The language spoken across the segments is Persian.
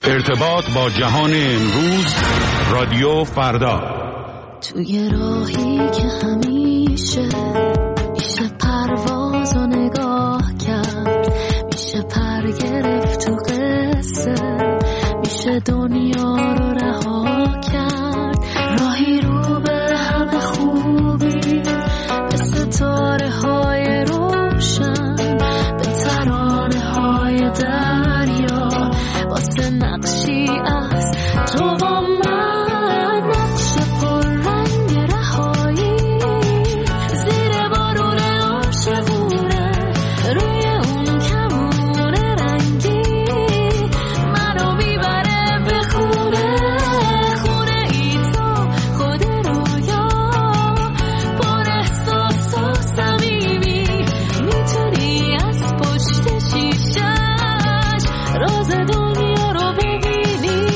ارتباط با جهان امروز، رادیو فردا. توی راهی که همیشه میشه پرواز و نگاه کرد، میشه پر گرفت تو قصه، میشه دنیا رو رها کرد. راهی رو به همه خوبی، به ستاره های روشن، به ترانه های دریا، واسه نقشی از تو با من، نقش پر رنگ رهایی، زیر بارون عاشقونه، روی اون کمون رنگی، منو میبره به خونه، خونه ای تو خود رویا، پر احساس و صمیمی، میتونی از پشت شیشه‌اش راز دنیا رو ببینی.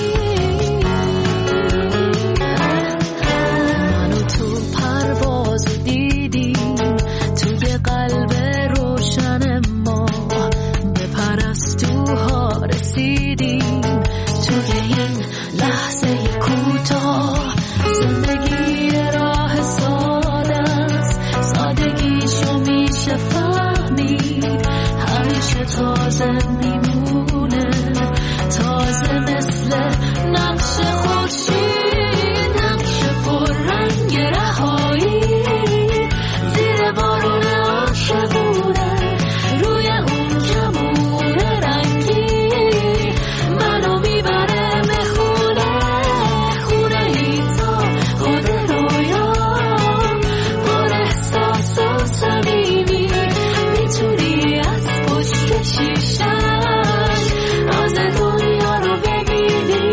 منو تو پرواز دیدیم، توی قلب روشن ما به پرستوها رسیدیم. توی این لحظه کوتاه زندگی راه ساده است، سادگیشو میشه فهمید، همیشه تازه میمونه، تازه مثل نقش خورشید، نقش پر رنگ رهایی، زیر بارون عاشقونه، روی اون کمون رنگی، منو میبره به خونه، خونه ای تا خود رویا، پر احساس و صمیمی، میتونی از پشت شیشه‌اش راز دنیا رو ببینی.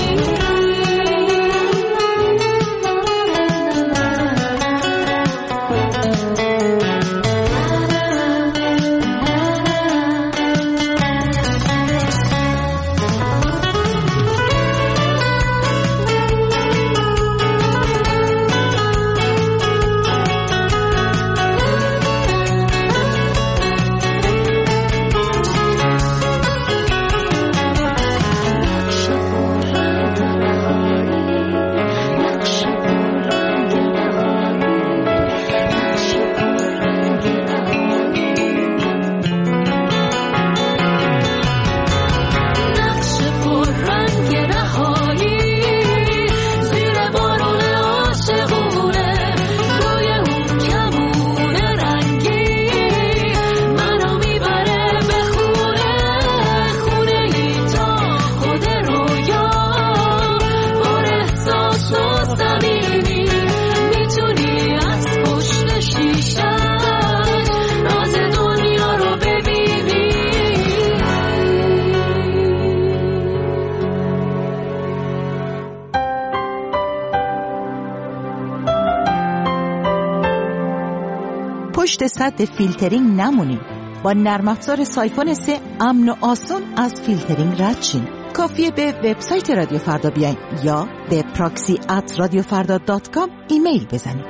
پشت سد فیلترینگ نمونید. با نرم افزار سایفون 3 امن و آسون از فیلترینگ رد شین. کافیه به وبسایت رادیو فردا بیاین یا به proxy@radiofarda.com ایمیل بزنید.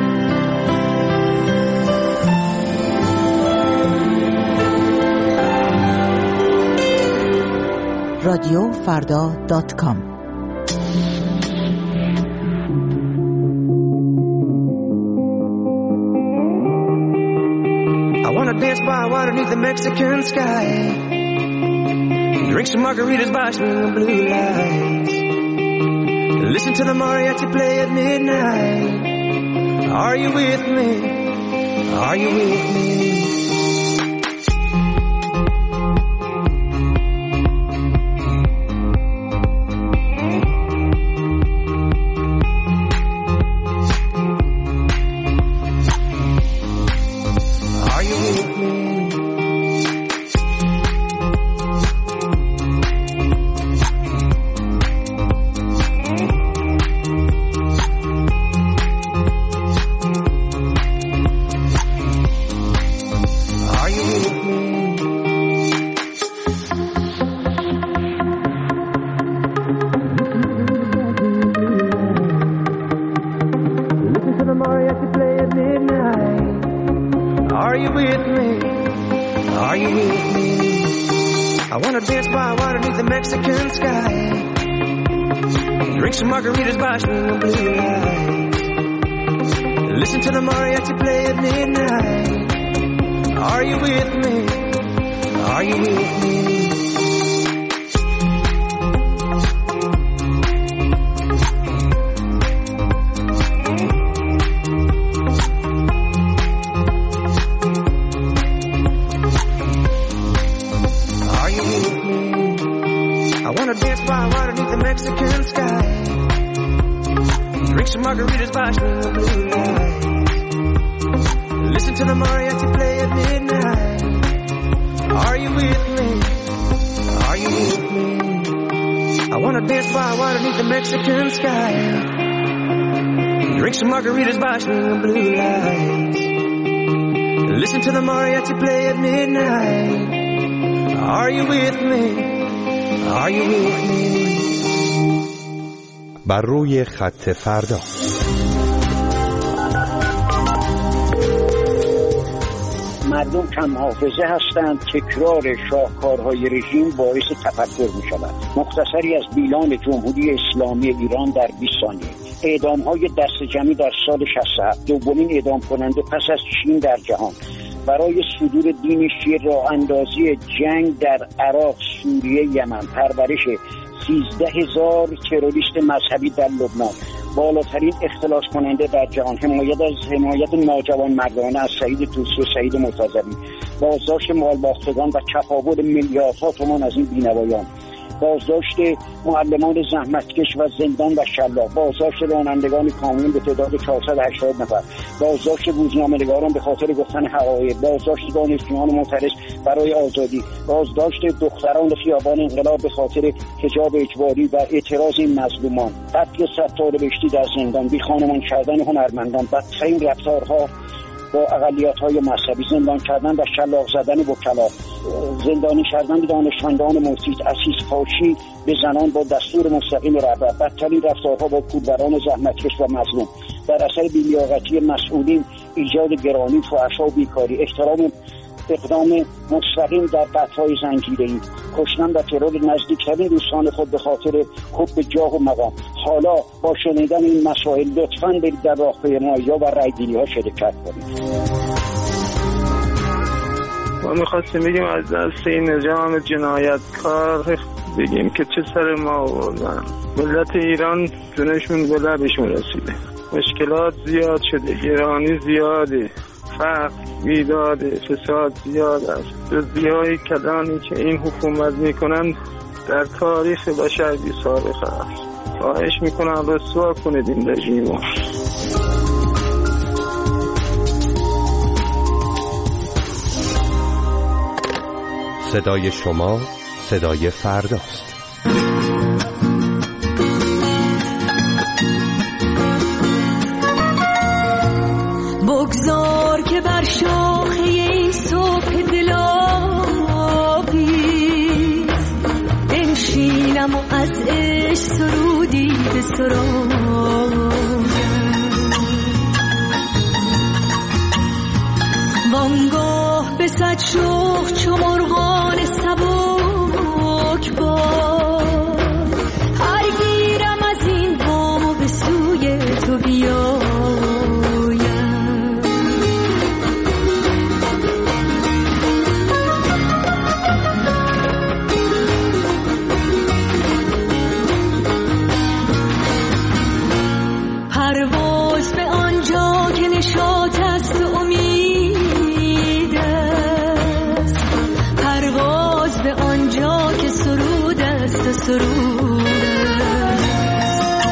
radiofarda.com. Dance by water beneath the Mexican sky, drink some margaritas by swinging blue lights, listen to the mariachi play at midnight. Are you with me? Are you with me? I wanna dance by water beneath the Mexican sky. Drink some margaritas by swinging blue lights. Listen to the mariachi play at midnight. Are you with me? Are you with me? Mexican sky. Drink some margaritas by swinging blue lights. Listen to the mariachi play at midnight. Are you with me? Are you with me? I wanna dance by water beneath the Mexican sky. Drink some margaritas by swinging blue lights. Listen to the mariachi play at midnight. Are you with me? Are you with me? بر روی خط فردا. مردم کم حافظه هستند. تکرار شاهکارهای رژیم باعث تفکر می شود. مختصری از بیان جمهوری اسلامی ایران در 20 ثانیه. اعدام‌های دست جمعی در سال 67، دومین اعدام کننده پس از چین در جهان. برای صدور دین شیعه راه اندازی جنگ در عراق، سوریه، یمن، پرورش 13,000 تروریست مذهبی در لبنان، بالاترین اختلاس کننده در جهان، حمایت ناجوان مردانه از سعید طوسی و سعید مرتضوی، بازداشت مالباختگان و چپاول میلیاردها تومان از این بینوایان، بازداشت معلمان زحمتکش و زندان و شلاق، بازداشت رانندگان کامیون به تعداد 480 نفر، بازداشت روزنامه‌نگاران به خاطر گفتن حقایق، بازداشت دانشجویان معترض برای آزادی، بازداشت دختران خیابان انقلاب به خاطر حجاب اجباری و اعتراض این مظلومان، قتل ستار بهشتی در زندان، بیخانمان کردن هنرمندان، بدترین رفتارها با اقلیت‌های مذهبی، زندان کردن و شلاق زدن وکلا، زندانی کردن دانشمندان مسیح، اسیس فاشی به زنان با دستور مستقیم رهبر، بدترین رفتارها با کودبران زحمتکش و مظلوم، در اثر بی‌لیاقتی مسئولین ایجاد گرانی، فحشا و بیکاری، اقدام مستقیم در قطع‌های زنجیره‌ای، کشتن و ترور نزدیکترین دوستان خود به خاطر حب جاه و مقام. حالا با شنیدن این مسائل لطفاً برید در راهپیمایی‌ها و رایگیری‌ها شرکت کنید. ما می‌خواستیم بگیم از دست این نظام جنایتکار بگیم که چه سر ما آوردن. ملت ایران جونشون به لبشون رسیده، مشکلات زیاد شده، گرانی زیاده، فقر، بیداد، فساد زیاد است. جزئیات کلانی که این حکومت میکنن در تاریخ بشر بی سابقه است. خواهش میکنم رسوا کنید این رژیمو. صدای شما صدای فرداست. بگذار که بر شاخه این صبح دلابی بنشینم و از عشق سرودی بسرودم، وانگاه به صد شوق چو مرغان سبک باد هر گیرم از این بام و به سوی تو بیایم. پرواز به آنجا که نشاط است و امید است، پرواز به آنجا که سرود است و سرود است،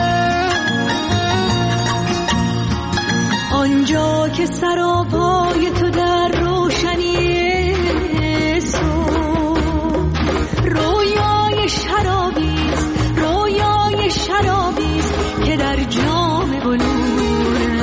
آنجا که سراپای تو در روشنی صبح رویای شرابی است، رویای شرابی است که در جام بلور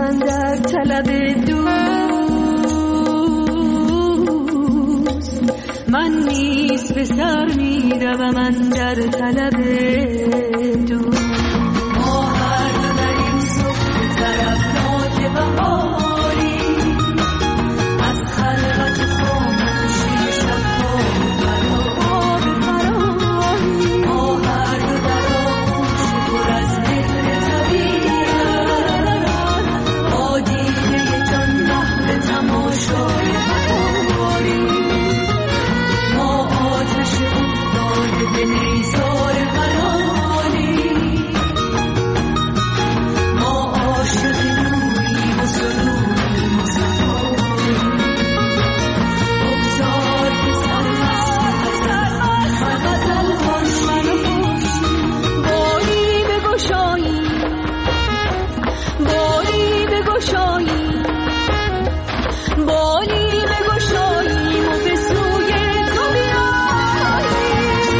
من در طلب دوست، من نیز به سر می روم من در طلب دوست. ما هر دو در این صبح طرفناک بهاری از خلوت خاموشی شب‌ها فرار فراری، ما هر دو در آغوش پر از مهر طبیعت با دیده جان محو تماشای بهاری، ما آتش افتاده به نیزار حلالی، ما عاشق نوریم و سروریم و صفایی، بگذار که سرمست غزل باشی، باری بگشایی، باری بگشایی، باری بگشاییم و به سوی تو بیاییم.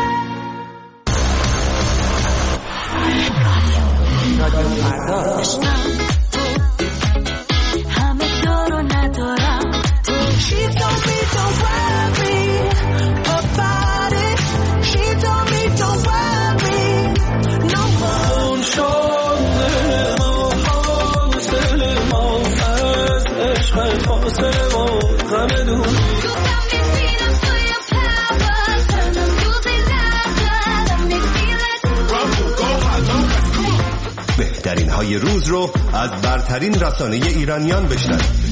همه دار و ندارم تو. She told me don't worry about it. She told me don't worry no more. بهترین های روز رو از برترین رسانه ایرانیان بشنوید.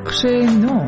بخش نو.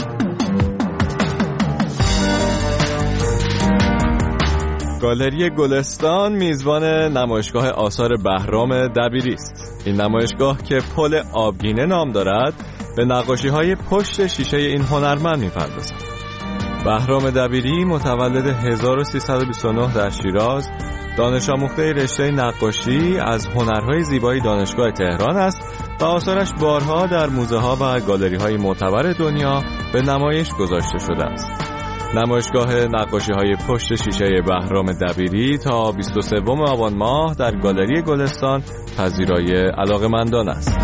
گالری گلستان میزبان نمایشگاه آثار بهرام دبیری است. این نمایشگاه که پل آبگینه نام دارد به نقاشی‌های پشت شیشه این هنرمند می‌پردازد. بهرام دبیری متولد 1329 در شیراز، دانش آموخته رشته نقاشی از هنرهای زیبایی دانشگاه تهران است و آثارش بارها در موزه‌ها و گالری‌های معتبر دنیا به نمایش گذاشته شده است. نمایشگاه نقاشی‌های پشت شیشه بهرام دبیری تا 23 آبان ماه در گالری گلستان پذیرای علاقه‌مندان است.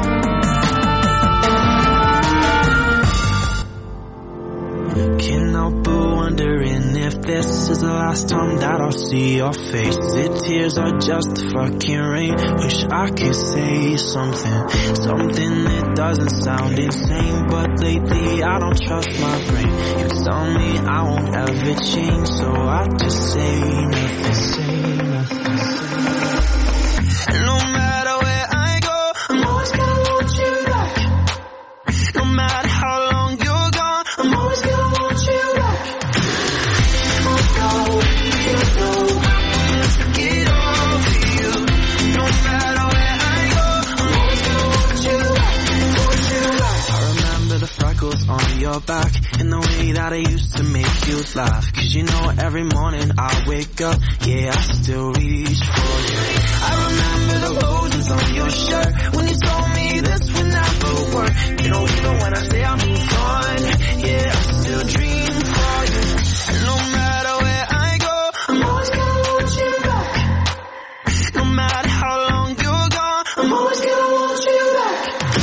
If this is the last time that I'll see your face, the tears are just fucking rain. Wish I could say something that doesn't sound insane, but lately I don't trust my brain. You tell me I won't ever change, so I just say nothing. No matter where I go, I'm always gonna want you back. No matter how long you're gone, I'm always gonna want you back. On your back in the way that I used to make you laugh, 'cause you know every morning I wake up, yeah, I still reach for you. I remember the roses on your shirt when you told me this would never work. You know, even when I say I moved on, yeah, I still dream for you. And no matter where I go, I'm always gonna want you back. No matter how long you're gone, I'm always gonna want you back.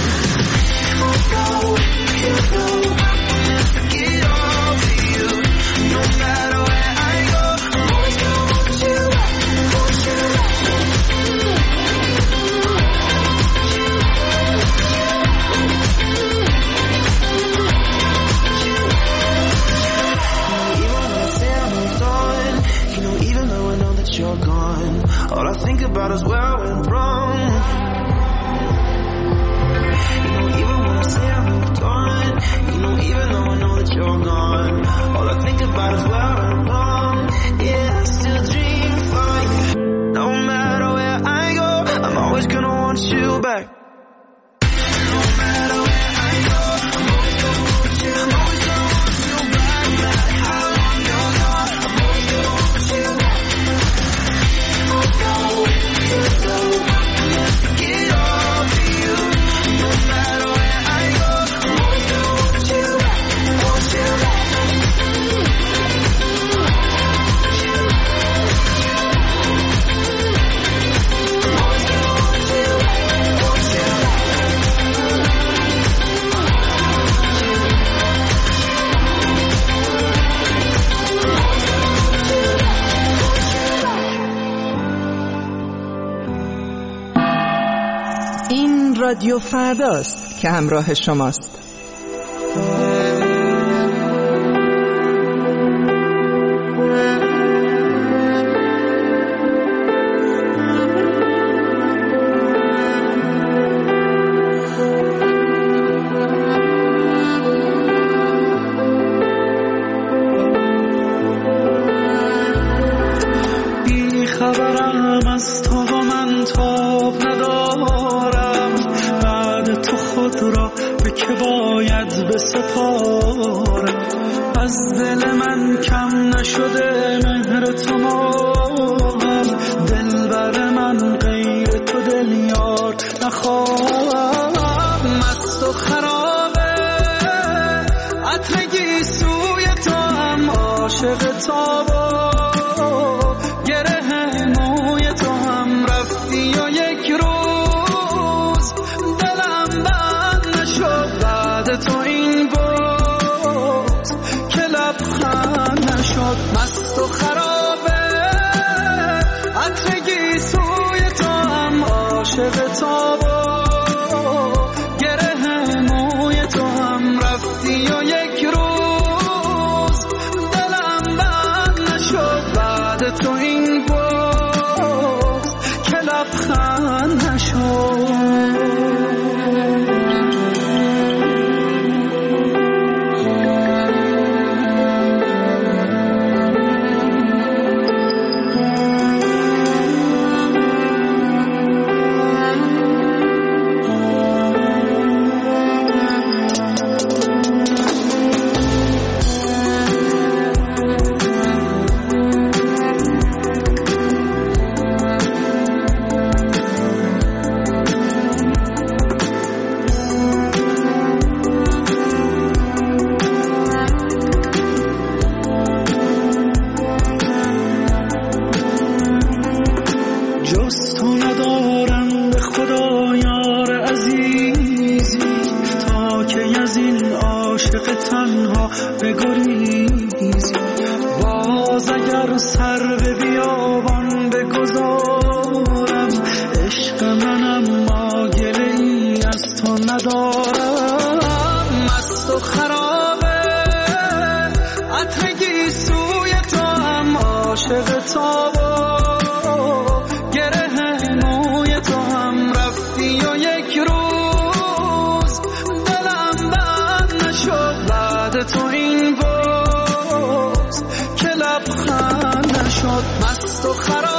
All I think about is where I went wrong. You know, even when I say I moved on, you know, even though I know that you're gone, all I think about is where I went wrong. Yeah, I still dream for you. No matter where I go, I'm always gonna want you back. No matter where I go, I'm always gonna want you. I'm always gonna want you back. No matter how long you're gone, I'm always gonna want you back. رادیو فرداست که همراه شماست. بی خبرم از تو و من تاب ندارم، بعد تو خود را به که باید بسپارم. از دل من کم نشده مهر تو ماهم، دلبر من غیر تو دل یار نخواهم. مست و خرابه عطرگی سوی تو هم عاشق تابا، گره موی تو هم رفتی و یک روز دلم بند نشد بعد تو این بود که لبخند نشد. مست و خرابه عطرگی سوی تو هم عاشق تابا، گره موی تو هم رفتی و یک روز دلم بند نشد بعد تو این بود که لبخند نشد. در سر به بیابان بگذارم، عشق منم ما گله‌ای از تو ندارم. مست و خرابه عطرگی سوی تو هم عاشق تو گره موی تو هم رفتی و یک روز دلم بند نشد بعد تو این باز که لبخند نشد. مست و خرابه